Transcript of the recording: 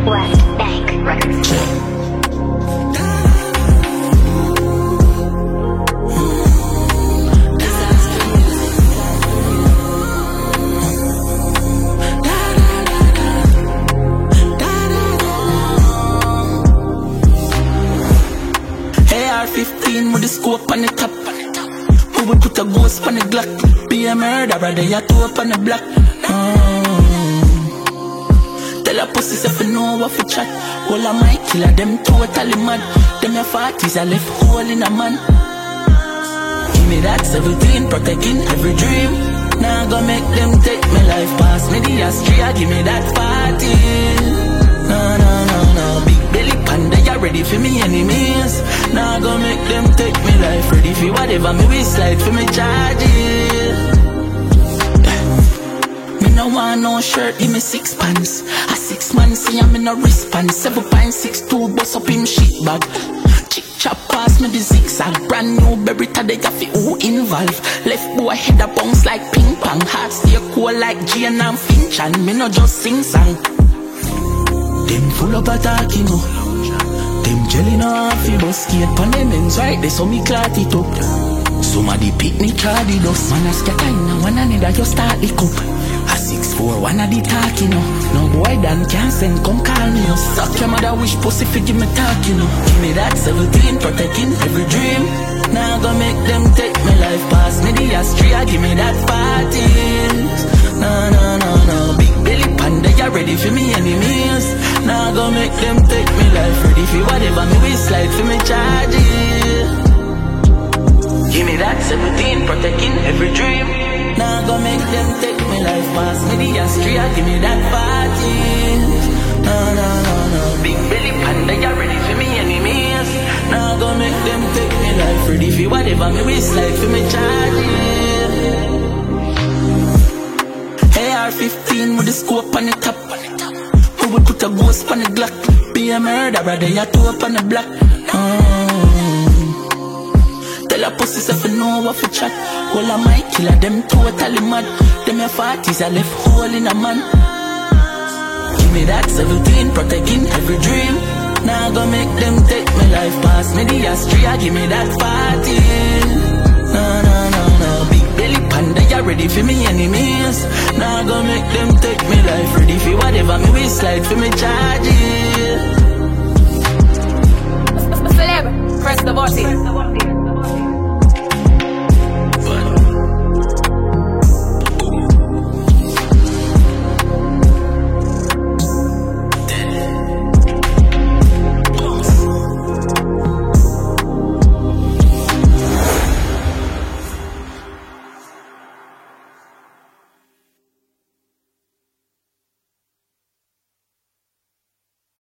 West Bank Records. AR-15 with the scope on the top. Who would put a ghost on the Glock? Be a murderer, they are two up on the block. Tell a pussy if you know what for chat. All of my killer, them totally mad. Them your 40s, I left hole in a man. Give me that 17, protecting every dream. Now go make them take my life past me the astria. Give me that 40. No. Big belly panda, you ready for me enemies. Now go make them take me life. Ready for whatever me we slide for me charges. No want no shirt, give me 6 pants. A 6 man see I'm in a wristband. 7.62 bust up him shit bag. Chick chop pass me the zigzag. Brand new Beretta, they got fi who involved. Left boy head a bounce like ping pong. Heart stay cool like Jane and Finch. And me no just sing song. Them full of attack, you know. Them jelly no half you bust skate pon them ends right. They saw me clot it up. Somebody pick me card the dust. Man a scatter in a one another you start the cup. A 6'4", one of the talk, you know. No boy done can't send, come call me, no. Suck your mother wish pussy fi give me talk, you know. Give me that 17, protecting every dream. Now go make them take my life past me the astria. Give me that 40. No. Big belly panda, you ready for me enemies. Now go make them take me life. Ready for whatever me we slide for me charges. Give me that 17, protecting every dream. Now go make them take me life past me the astria. Give me that 40. No. Big belly panda, you ready for me enemies. Now go make them take me life. Ready for whatever me we slide for me charges. AR-15 with the scope on the top. Who would put a ghost on the Glock? Be a murderer, they are two up on the block. Tell a pussy if you know what for chat. All of my killer, them totally mad. Them your 40s, I left hole in a man. Give me that 17, protecting every dream. Now go make them take my life past me the astria. Give me that 40. No. Big belly panda, you ready for me enemies. Now go make them take me life. Ready for whatever me we slide for me charges. Celeb, press the button.